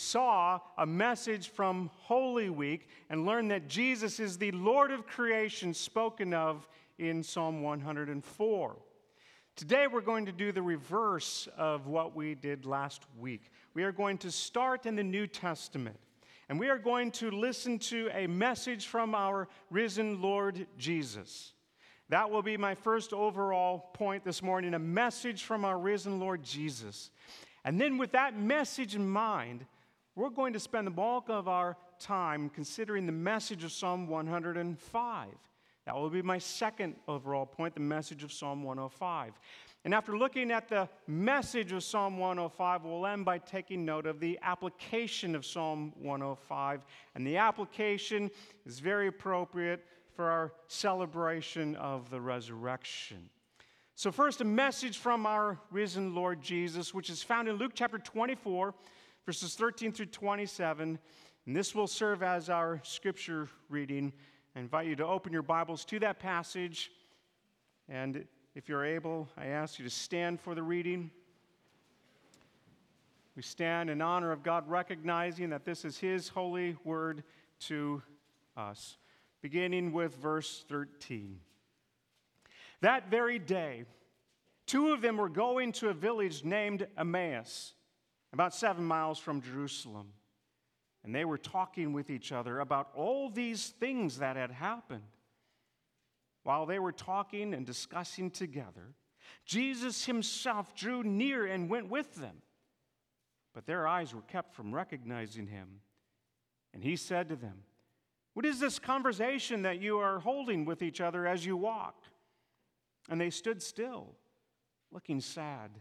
saw a message from Holy Week and learned that Jesus is the Lord of creation spoken of in Psalm 104. Today we're going to do the reverse of what we did last week. We are going to start in the New Testament, and we are going to listen to a message from our risen Lord Jesus. That will be my first overall point this morning, a message from our risen Lord Jesus. And then with that message in mind, we're going to spend the bulk of our time considering the message of Psalm 105. That will be my second overall point, the message of Psalm 105. And after looking at the message of Psalm 105, we'll end by taking note of the application of Psalm 105. And the application is very appropriate for our celebration of the resurrection. So first, a message from our risen Lord Jesus, which is found in Luke chapter 24, verses 13 through 27. And this will serve as our scripture reading. I invite you to open your Bibles to that passage. And if you're able, I ask you to stand for the reading. We stand in honor of God, recognizing that this is His holy word to us. Beginning with verse 13. That very day, two of them were going to a village named Emmaus, about 7 miles from Jerusalem. And they were talking with each other about all these things that had happened. While they were talking and discussing together, Jesus himself drew near and went with them. But their eyes were kept from recognizing him. And he said to them, "What is this conversation that you are holding with each other as you walk?" And they stood still, looking sad.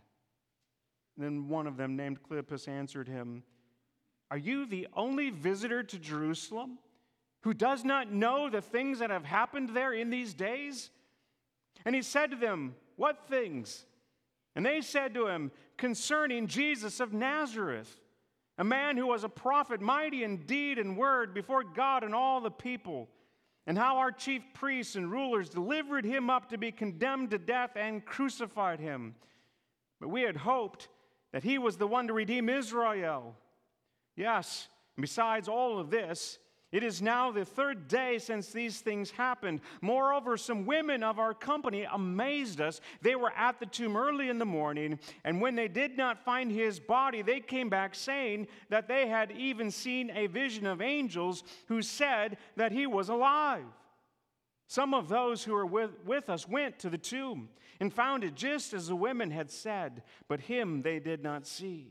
Then one of them, named Cleopas, answered him, "Are you the only visitor to Jerusalem who does not know the things that have happened there in these days?" And he said to them, "What things?" And they said to him, "Concerning Jesus of Nazareth, a man who was a prophet, mighty in deed and word before God and all the people, and how our chief priests and rulers delivered him up to be condemned to death and crucified him. But we had hoped that he was the one to redeem Israel. Yes, and besides all of this, it is now the third day since these things happened. Moreover, some women of our company amazed us. They were at the tomb early in the morning, and when they did not find his body, they came back saying that they had even seen a vision of angels who said that he was alive. Some of those who were with us went to the tomb and found it just as the women had said, but him they did not see."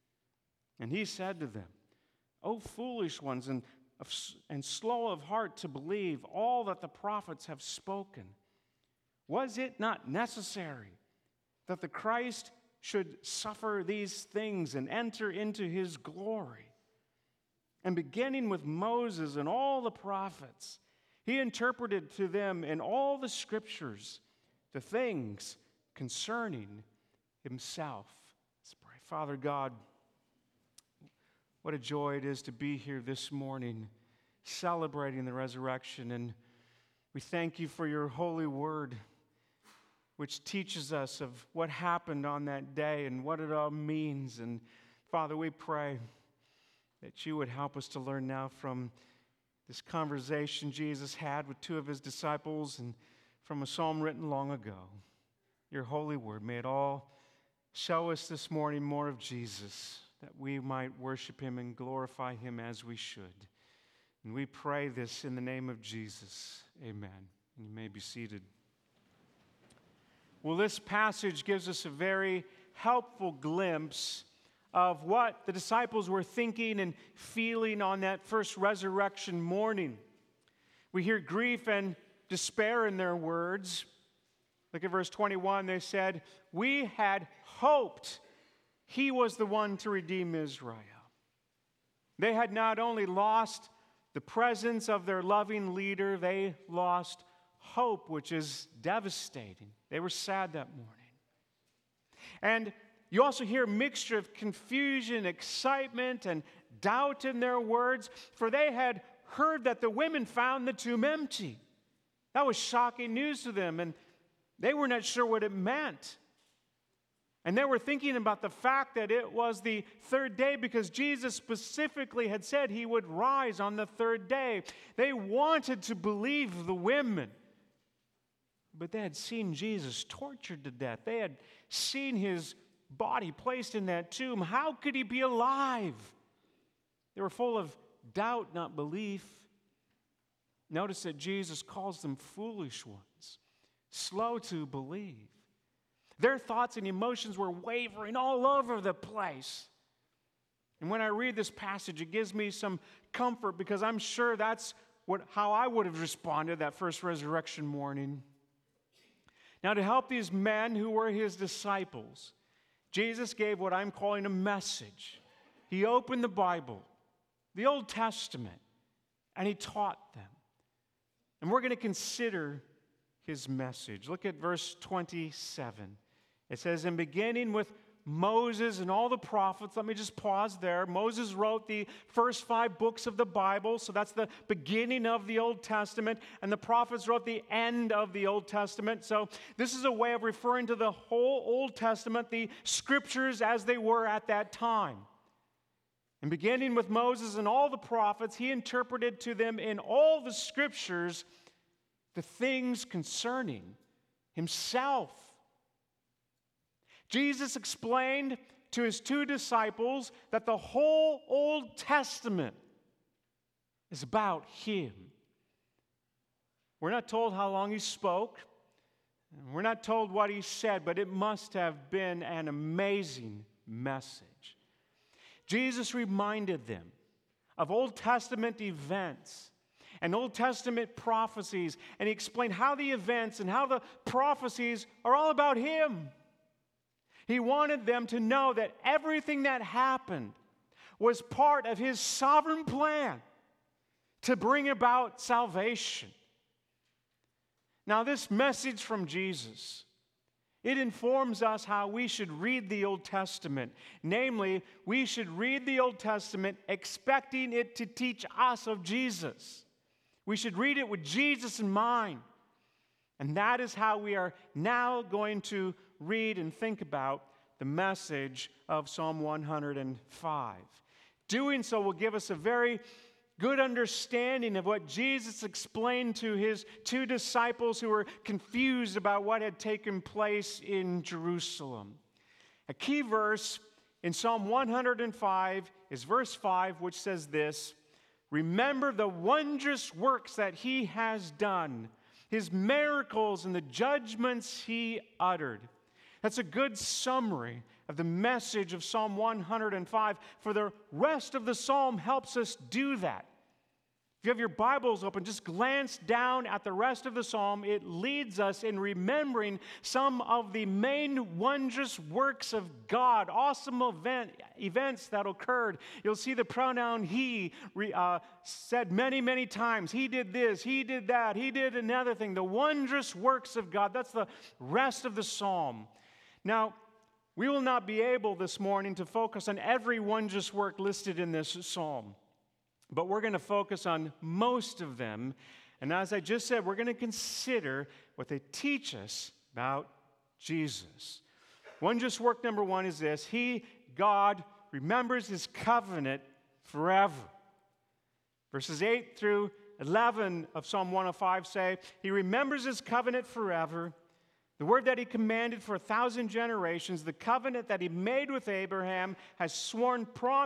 And he said to them, "O foolish ones, and slow of heart to believe all that the prophets have spoken. Was it not necessary that the Christ should suffer these things and enter into his glory? And beginning with Moses and all the prophets, he interpreted to them in all the scriptures the things concerning himself." Let's pray. Father God, what a joy it is to be here this morning celebrating the resurrection. And we thank you for your holy word, which teaches us of what happened on that day and what it all means. And Father, we pray that you would help us to learn now from this conversation Jesus had with two of his disciples and from a psalm written long ago. Your holy word, may it all show us this morning more of Jesus, that we might worship him and glorify him as we should. And we pray this in the name of Jesus. Amen. And you may be seated. Well, this passage gives us a very helpful glimpse of what the disciples were thinking and feeling on that first resurrection morning. We hear grief and despair in their words. Look at verse 21. They said, "We had hoped he was the one to redeem Israel." They had not only lost the presence of their loving leader, they lost hope, which is devastating. They were sad that morning. And you also hear a mixture of confusion, excitement, and doubt in their words, for they had heard that the women found the tomb empty. That was shocking news to them, and they were not sure what it meant. And they were thinking about the fact that it was the third day because Jesus specifically had said he would rise on the third day. They wanted to believe the women, but they had seen Jesus tortured to death. They had seen his body placed in that tomb. How could he be alive? They were full of doubt, not belief. Notice that Jesus calls them foolish ones, slow to believe. Their thoughts and emotions were wavering all over the place. And when I read this passage, it gives me some comfort because I'm sure that's how I would have responded that first resurrection morning. Now, to help these men who were his disciples, Jesus gave what I'm calling a message. He opened the Bible, the Old Testament, and he taught them. And we're going to consider his message. Look at verse 27. It says, in beginning with Moses and all the prophets, let me just pause there. Moses wrote the first 5 books of the Bible, so that's the beginning of the Old Testament, and the prophets wrote the end of the Old Testament. So this is a way of referring to the whole Old Testament, the scriptures as they were at that time. And beginning with Moses and all the prophets, he interpreted to them in all the scriptures the things concerning himself. Jesus explained to his 2 disciples that the whole Old Testament is about him. We're not told how long he spoke. We're not told what he said, but it must have been an amazing message. Jesus reminded them of Old Testament events and Old Testament prophecies, and he explained how the events and how the prophecies are all about him. He wanted them to know that everything that happened was part of his sovereign plan to bring about salvation. Now, this message from Jesus, it informs us how we should read the Old Testament. Namely, we should read the Old Testament expecting it to teach us of Jesus. We should read it with Jesus in mind. And that is how we are now going to read and think about the message of Psalm 105. Doing so will give us a very good understanding of what Jesus explained to his 2 disciples who were confused about what had taken place in Jerusalem. A key verse in Psalm 105 is verse 5, which says this, "Remember the wondrous works that he has done, his miracles and the judgments he uttered." That's a good summary of the message of Psalm 105. For the rest of the psalm helps us do that. If you have your Bibles open, just glance down at the rest of the psalm. It leads us in remembering some of the main wondrous works of God, awesome events that occurred. You'll see the pronoun he said many, many times. He did this, he did that, he did another thing. The wondrous works of God. That's the rest of the psalm. Now, we will not be able this morning to focus on every wondrous work listed in this psalm, but we're going to focus on most of them. And as I just said, we're going to consider what they teach us about Jesus. Wondrous work number 1 is this: He, God, remembers his covenant forever. Verses 8 through 11 of Psalm 105 say, he remembers his covenant forever, the word that he commanded for 1,000 generations, the covenant that he made with Abraham, his sworn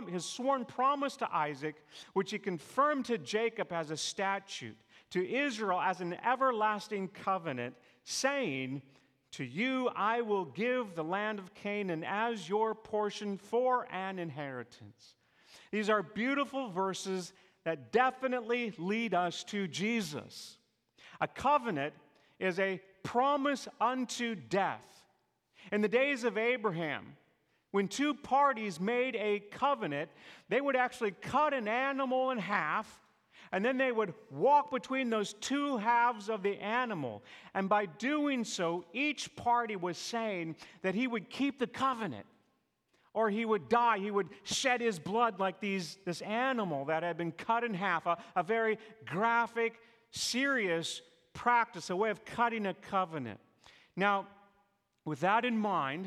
promise to Isaac, which he confirmed to Jacob as a statute, to Israel as an everlasting covenant, saying, to you I will give the land of Canaan as your portion for an inheritance. These are beautiful verses that definitely lead us to Jesus. A covenant is a promise unto death. In the days of Abraham, when 2 parties made a covenant, they would actually cut an animal in half, and then they would walk between those 2 halves of the animal. And by doing so, each party was saying that he would keep the covenant, or he would die. He would shed his blood like this animal that had been cut in half, a very graphic, serious practice, a way of cutting a covenant. Now, with that in mind,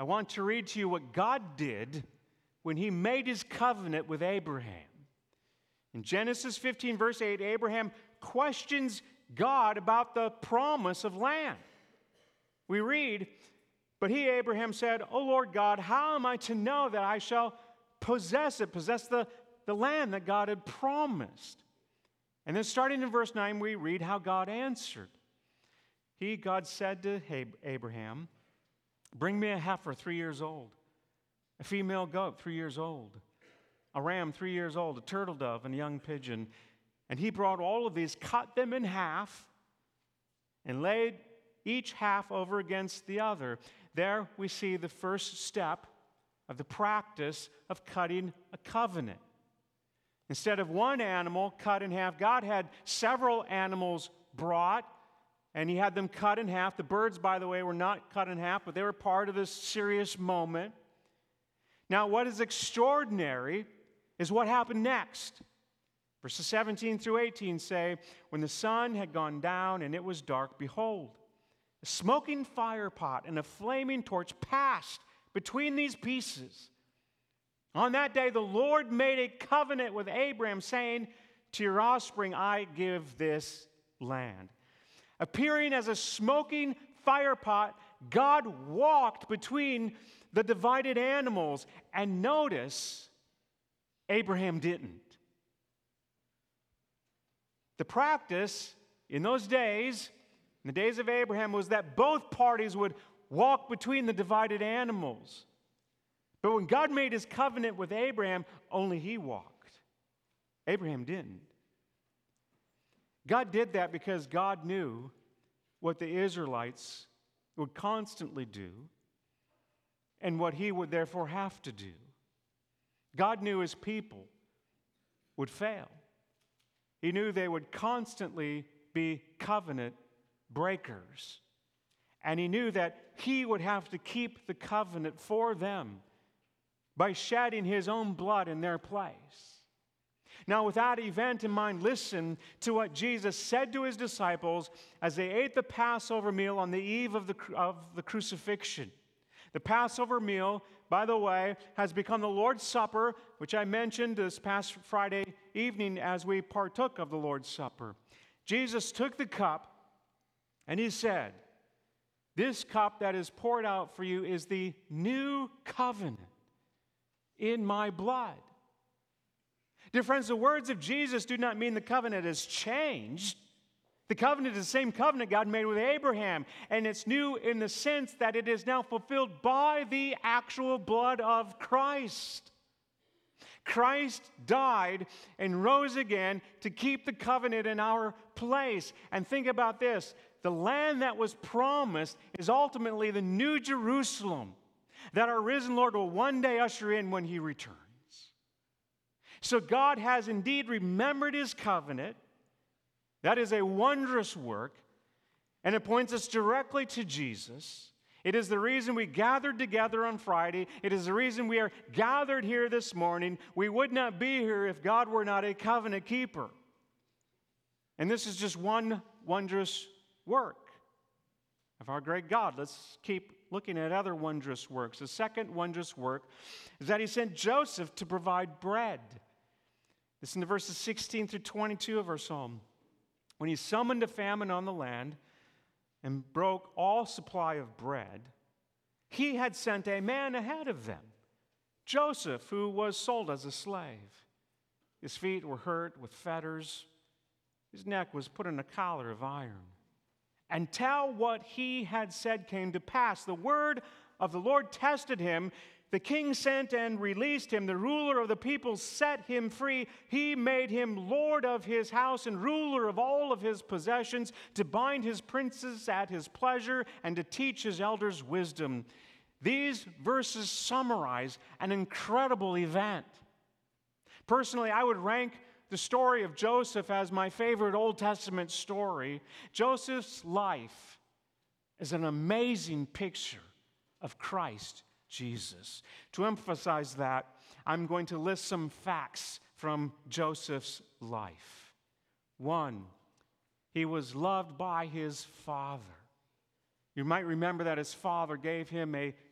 I want to read to you what God did when he made his covenant with Abraham. In Genesis 15, verse 8, Abraham questions God about the promise of land. We read, "But he, Abraham, said, O Lord God, how am I to know that I shall possess the land that God had promised?" And then starting in verse 9, we read how God answered. God said to Abraham, "Bring me a heifer 3 years old, a female goat 3 years old, a ram 3 years old, a turtle dove, and a young pigeon." And he brought all of these, cut them in half, and laid each half over against the other. There we see the first step of the practice of cutting a covenant. Instead of one animal cut in half, God had several animals brought, and he had them cut in half. The birds, by the way, were not cut in half, but they were part of this serious moment. Now, what is extraordinary is what happened next. Verses 17 through 18 say, "When the sun had gone down and it was dark, behold, a smoking fire pot and a flaming torch passed between these pieces. On that day, the Lord made a covenant with Abraham, saying, 'To your offspring I give this land.'" Appearing as a smoking fire pot, God walked between the divided animals. And notice, Abraham didn't. The practice in those days, in the days of Abraham, was that both parties would walk between the divided animals. But when God made his covenant with Abraham, only he walked. Abraham didn't. God did that because God knew what the Israelites would constantly do and what he would therefore have to do. God knew his people would fail. He knew they would constantly be covenant breakers. And he knew that he would have to keep the covenant for them by shedding his own blood in their place. Now, with that event in mind, listen to what Jesus said to his disciples as they ate the Passover meal on the eve of the crucifixion. The Passover meal, by the way, has become the Lord's Supper, which I mentioned this past Friday evening as we partook of the Lord's Supper. Jesus took the cup and he said, "This cup that is poured out for you is the new covenant in my blood." Dear friends, the words of Jesus do not mean the covenant has changed. The covenant is the same covenant God made with Abraham, and it's new in the sense that it is now fulfilled by the actual blood of Christ. Christ died and rose again to keep the covenant in our place. And think about this. The land that was promised is ultimately the new Jerusalem that our risen Lord will one day usher in when he returns. So God has indeed remembered his covenant. That is a wondrous work, and it points us directly to Jesus. It is the reason we gathered together on Friday. It is the reason we are gathered here this morning. We would not be here if God were not a covenant keeper. And this is just one wondrous work of our great God. Let's keep looking at other wondrous works. The second wondrous work is that he sent Joseph to provide bread. Listen to verses 16 through 22 of our psalm. "When he summoned a famine on the land and broke all supply of bread, he had sent a man ahead of them, Joseph, who was sold as a slave. His feet were hurt with fetters. His neck was put in a collar of iron. Until what he had said came to pass, the word of the Lord tested him. The king sent and released him. The ruler of the people set him free. He made him lord of his house and ruler of all of his possessions, to bind his princes at his pleasure and to teach his elders wisdom." These verses summarize an incredible event. Personally, I would rank the story of Joseph as my favorite Old Testament story. Joseph's life is an amazing picture of Christ Jesus. To emphasize that, I'm going to list some facts from Joseph's life. 1, he was loved by his father. You might remember that his father gave him a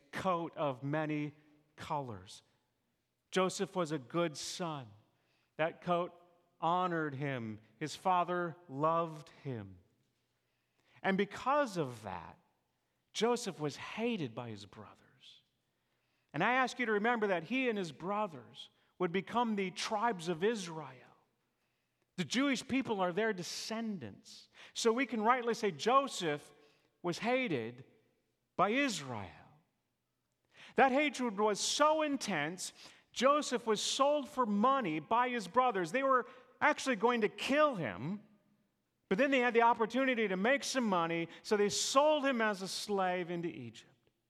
coat of many colors. Joseph was a good son. That coat honored him. His father loved him. And because of that, Joseph was hated by his brothers. And I ask you to remember that he and his brothers would become the tribes of Israel. The Jewish people are their descendants. So we can rightly say Joseph was hated by Israel. That hatred was so intense, Joseph was sold for money by his brothers. They were actually going to kill him, but then they had the opportunity to make some money, so they sold him as a slave into Egypt.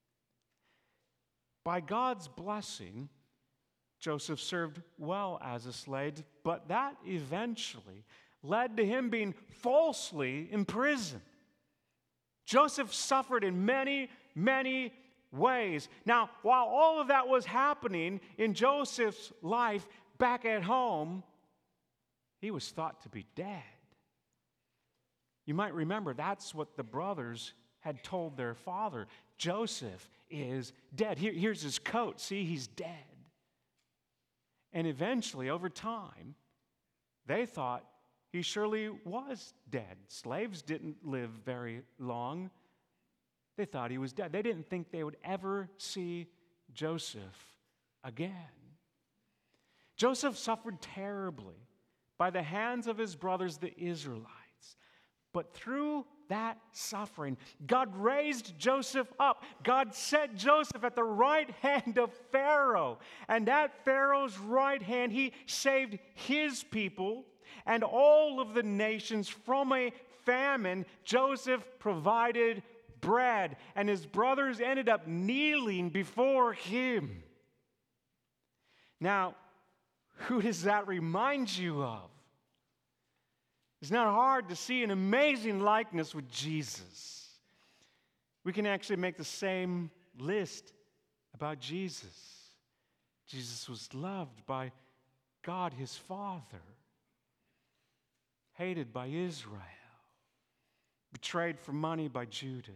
By God's blessing, Joseph served well as a slave, but that eventually led to him being falsely imprisoned. Joseph suffered in many, many ways. Now, while all of that was happening in Joseph's life back at home, he was thought to be dead. You might remember that's what the brothers had told their father. Joseph is dead. Here's his coat. See, he's dead. And eventually, over time, they thought he surely was dead. Slaves didn't live very long. They thought he was dead. They didn't think they would ever see Joseph again. Joseph suffered terribly by the hands of his brothers, the Israelites. But through that suffering, God raised Joseph up. God set Joseph at the right hand of Pharaoh. And at Pharaoh's right hand, he saved his people and all of the nations from a famine. Joseph provided bread, and his brothers ended up kneeling before him. Now, who does that remind you of? It's not hard to see an amazing likeness with Jesus. We can actually make the same list about Jesus. Jesus was loved by God his Father, hated by Israel, betrayed for money by Judas,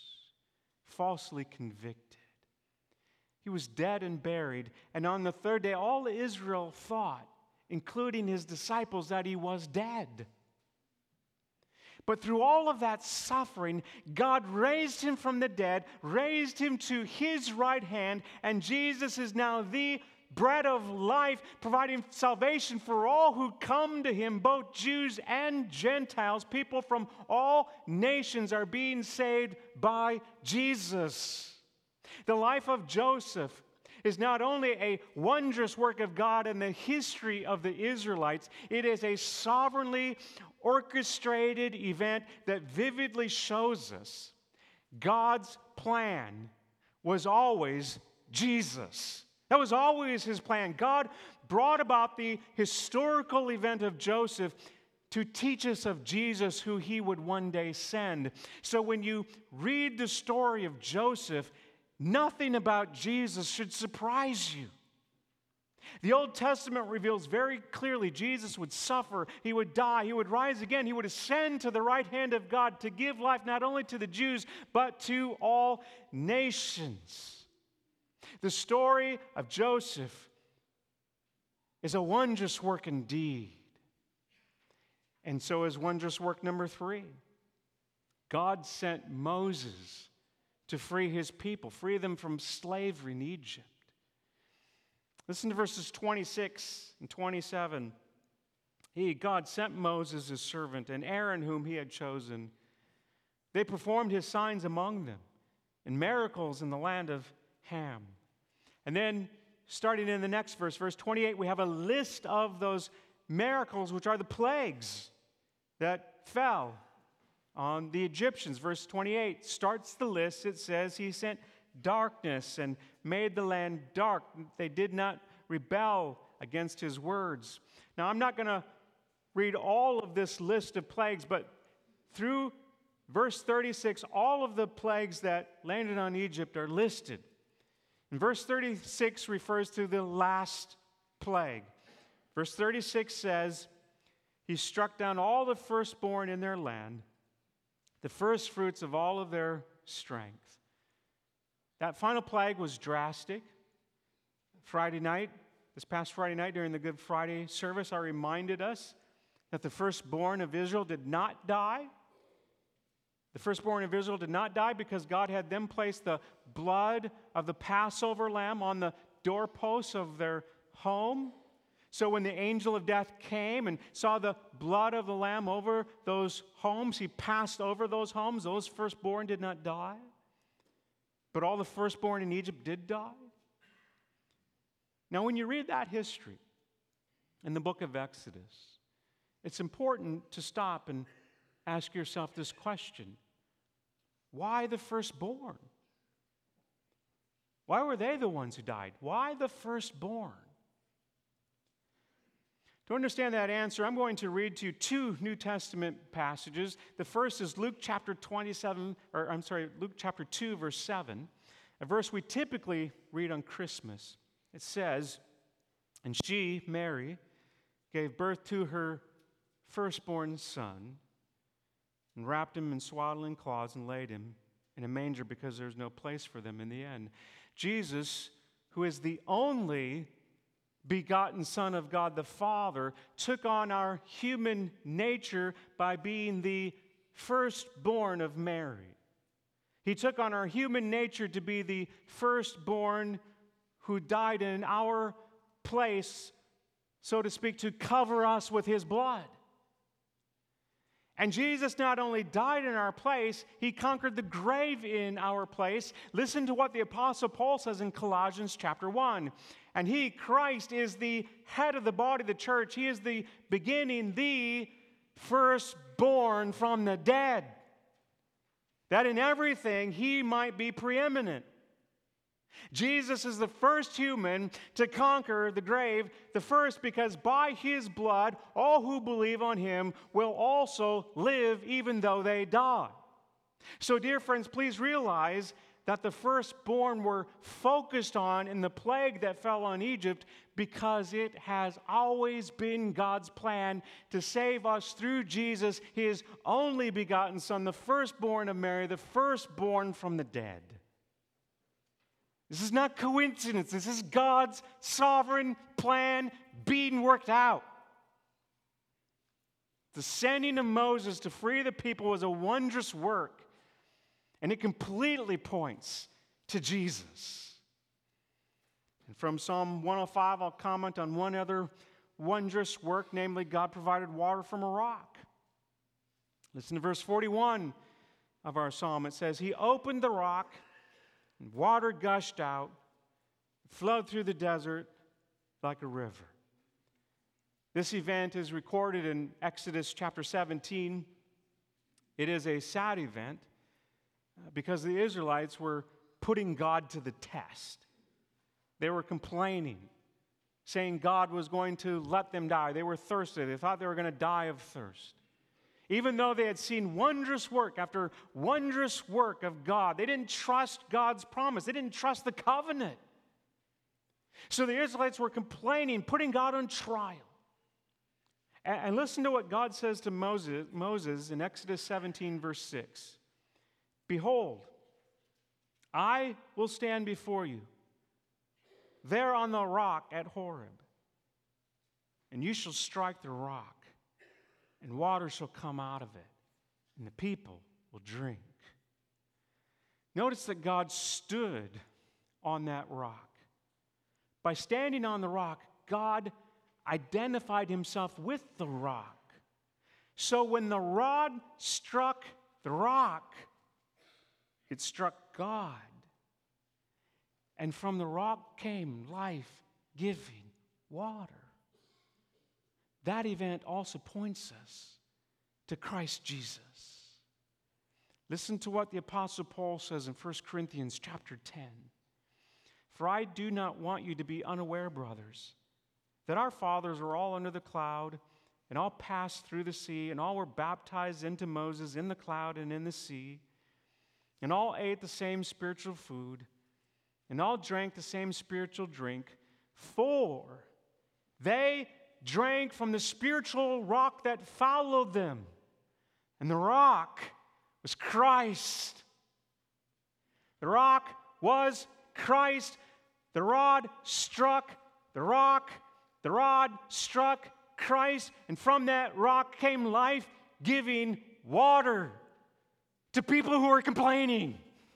falsely convicted. He was dead and buried, and on the third day, all Israel thought, including his disciples, that he was dead. But through all of that suffering, God raised him from the dead, raised him to his right hand, and Jesus is now the bread of life, providing salvation for all who come to him, both Jews and Gentiles. People from all nations are being saved by Jesus. The life of Joseph is not only a wondrous work of God in the history of the Israelites, it is a sovereignly orchestrated event that vividly shows us God's plan was always Jesus. That was always his plan. God brought about the historical event of Joseph to teach us of Jesus, who he would one day send. So when you read the story of Joseph, nothing about Jesus should surprise you. The Old Testament reveals very clearly Jesus would suffer, he would die, he would rise again, he would ascend to the right hand of God to give life not only to the Jews, but to all nations. The story of Joseph is a wondrous work indeed. And so is wondrous work number 3. God sent Moses to free his people, free them from slavery in Egypt. Listen to verses 26 and 27. God sent Moses, his servant, and Aaron, whom he had chosen. They performed his signs among them and miracles in the land of Ham. And then, starting in the next verse, verse 28, we have a list of those miracles, which are the plagues that fell on the Egyptians. Verse 28 starts the list. It says he sent darkness and made the land dark. They did not rebel against his words. Now, I'm not going to read all of this list of plagues, but through verse 36, all of the plagues that landed on Egypt are listed. And verse 36 refers to the last plague. Verse 36 says, he struck down all the firstborn in their land, the first fruits of all of their strength. That final plague was drastic. This past Friday night during the Good Friday service, I reminded us that the firstborn of Israel did not die. The firstborn of Israel did not die because God had them place the blood of the Passover lamb on the doorposts of their home. So when the angel of death came and saw the blood of the lamb over those homes, he passed over those homes. Those firstborn did not die. But all the firstborn in Egypt did die. Now, when you read that history in the book of Exodus, it's important to stop and ask yourself this question. Why the firstborn? Why were they the ones who died? Why the firstborn? To understand that answer, I'm going to read to you two New Testament passages. The first is Luke chapter 2, verse 7, a verse we typically read on Christmas. It says, "And she, Mary, gave birth to her firstborn son, and wrapped him in swaddling cloths and laid him in a manger because there's no place for them in the inn." Jesus, who is the only begotten Son of God the Father, took on our human nature by being the firstborn of Mary. He took on our human nature to be the firstborn who died in our place, so to speak, to cover us with his blood. And Jesus not only died in our place, he conquered the grave in our place. Listen to what the Apostle Paul says in Colossians chapter 1. "And he, Christ, is the head of the body of the church. He is the beginning, the firstborn from the dead, that in everything he might be preeminent." Jesus is the first human to conquer the grave, the first because by his blood, all who believe on him will also live even though they die. So, dear friends, please realize that the firstborn were focused on in the plague that fell on Egypt because it has always been God's plan to save us through Jesus, his only begotten Son, the firstborn of Mary, the firstborn from the dead. This is not coincidence. This is God's sovereign plan being worked out. The sending of Moses to free the people was a wondrous work, and it completely points to Jesus. And from Psalm 105, I'll comment on one other wondrous work, namely God provided water from a rock. Listen to verse 41 of our psalm. It says, "He opened the rock, and water gushed out, flowed through the desert like a river." This event is recorded in Exodus chapter 17. It is a sad event because the Israelites were putting God to the test. They were complaining, saying God was going to let them die. They were thirsty. They thought they were going to die of thirst. Even though they had seen wondrous work after wondrous work of God, they didn't trust God's promise. They didn't trust the covenant. So the Israelites were complaining, putting God on trial. And listen to what God says to Moses in Exodus 17, verse 6. "Behold, I will stand before you there on the rock at Horeb, and you shall strike the rock, and water shall come out of it, and the people will drink." Notice that God stood on that rock. By standing on the rock, God identified himself with the rock. So when the rod struck the rock, it struck God. And from the rock came life-giving water. That event also points us to Christ Jesus. Listen to what the Apostle Paul says in 1 Corinthians chapter 10. "For I do not want you to be unaware, brothers, that our fathers were all under the cloud, and all passed through the sea, and all were baptized into Moses in the cloud and in the sea, and all ate the same spiritual food, and all drank the same spiritual drink, for they drank from the spiritual rock that followed them, and the rock was Christ." The rock was Christ. The rod struck the rock. The rod struck Christ. And from that rock came life-giving water to people who are complaining.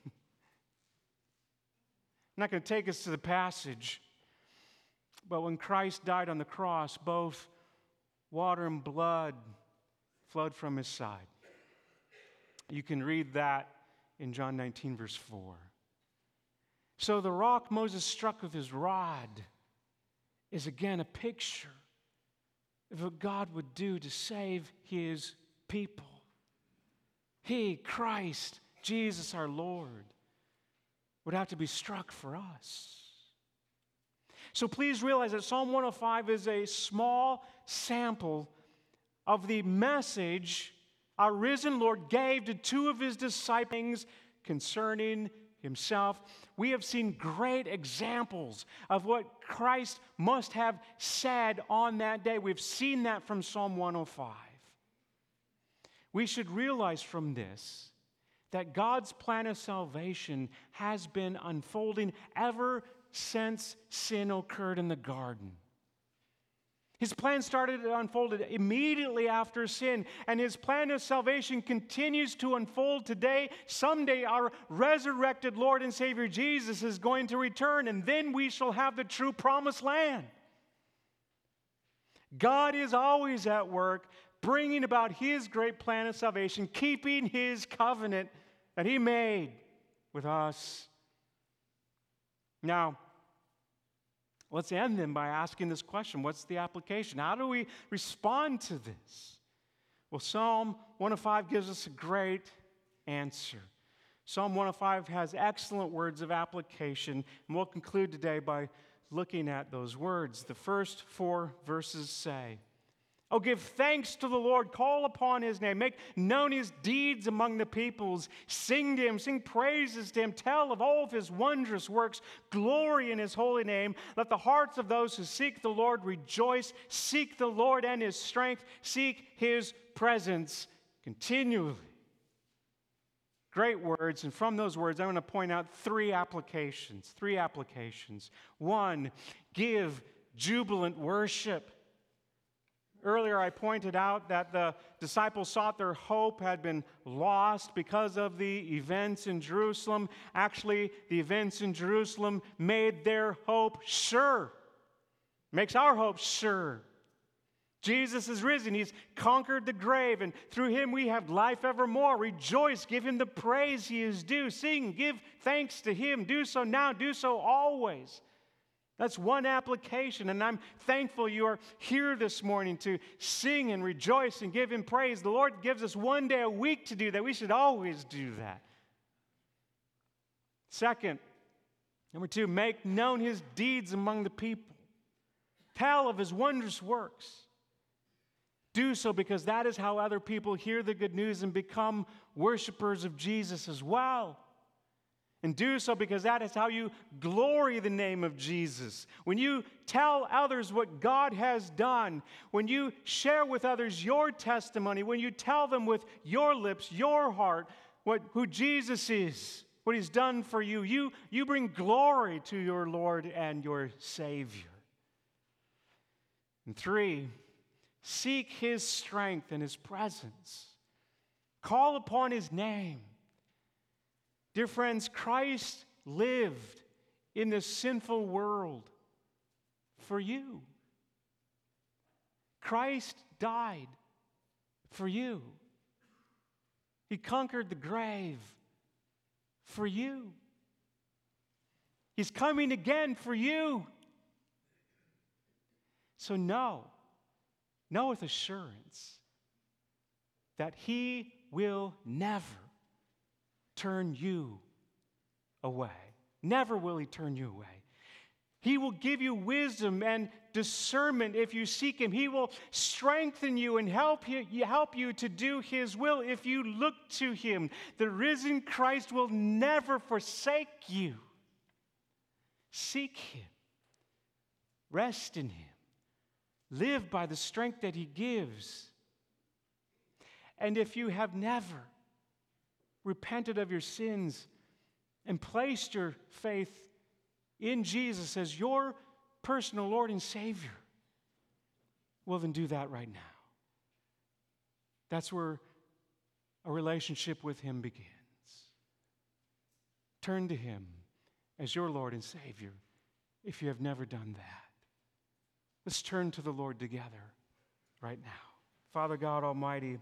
I'm not going to take us to the passage, but when Christ died on the cross, both water and blood flowed from his side. You can read that in John 19, verse 4. So the rock Moses struck with his rod is again a picture of what God would do to save his people. He, Christ, Jesus our Lord, would have to be struck for us. So please realize that Psalm 105 is a small sample of the message our risen Lord gave to two of his disciples concerning himself. We have seen great examples of what Christ must have said on that day. We've seen that from Psalm 105. We should realize from this that God's plan of salvation has been unfolding ever since sin occurred in the garden. His plan started to unfold immediately after sin, and his plan of salvation continues to unfold today. Someday our resurrected Lord and Savior Jesus is going to return, and then we shall have the true promised land. God is always at work bringing about his great plan of salvation, keeping his covenant that he made with us. Now, let's end then by asking this question. What's the application? How do we respond to this? Well, Psalm 105 gives us a great answer. Psalm 105 has excellent words of application, and we'll conclude today by looking at those words. The first 4 verses say, "Oh, give thanks to the Lord, call upon his name, make known his deeds among the peoples, sing to him, sing praises to him, tell of all of his wondrous works, glory in his holy name. Let the hearts of those who seek the Lord rejoice, seek the Lord and his strength, seek his presence continually." Great words, and from those words, I'm going to point out three applications. One, give jubilant worship. Earlier, I pointed out that the disciples thought their hope had been lost because of the events in Jerusalem. Actually, the events in Jerusalem made their hope sure. Makes our hope sure. Jesus is risen. He's conquered the grave, and through him we have life evermore. Rejoice. Give him the praise he is due. Sing. Give thanks to him. Do so now. Do so always. That's one application, and I'm thankful you are here this morning to sing and rejoice and give him praise. The Lord gives us one day a week to do that. We should always do that. Second, number 2, make known his deeds among the people. Tell of his wondrous works. Do so because that is how other people hear the good news and become worshipers of Jesus as well. And do so because that is how you glory the name of Jesus. When you tell others what God has done, when you share with others your testimony, when you tell them with your lips, your heart, who Jesus is, what he's done for you, you bring glory to your Lord and your Savior. And 3, seek his strength and his presence. Call upon his name. Dear friends, Christ lived in this sinful world for you. Christ died for you. He conquered the grave for you. He's coming again for you. So know with assurance that he will never turn you away. Never will he turn you away. He will give you wisdom and discernment if you seek him. He will strengthen you and help you to do his will if you look to him. The risen Christ will never forsake you. Seek him. Rest in him. Live by the strength that he gives. And if you have never repented of your sins and placed your faith in Jesus as your personal Lord and Savior, well, then do that right now. That's where a relationship with Him begins. Turn to Him as your Lord and Savior if you have never done that. Let's turn to the Lord together right now. Father God Almighty,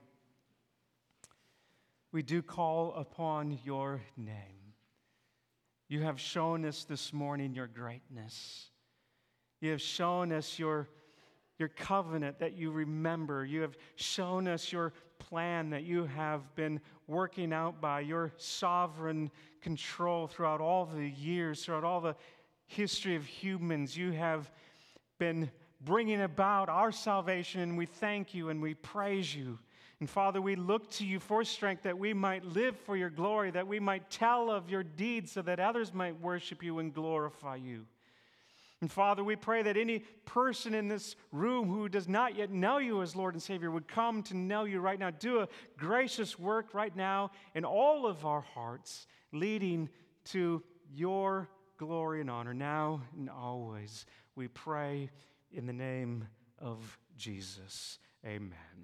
we do call upon your name. You have shown us this morning your greatness. You have shown us your covenant that you remember. You have shown us your plan that you have been working out by your sovereign control throughout all the years, throughout all the history of humans. You have been bringing about our salvation, and we thank you and we praise you. And Father, we look to you for strength that we might live for your glory, that we might tell of your deeds so that others might worship you and glorify you. And Father, we pray that any person in this room who does not yet know you as Lord and Savior would come to know you right now. Do a gracious work right now in all of our hearts, leading to your glory and honor now and always. We pray in the name of Jesus. Amen.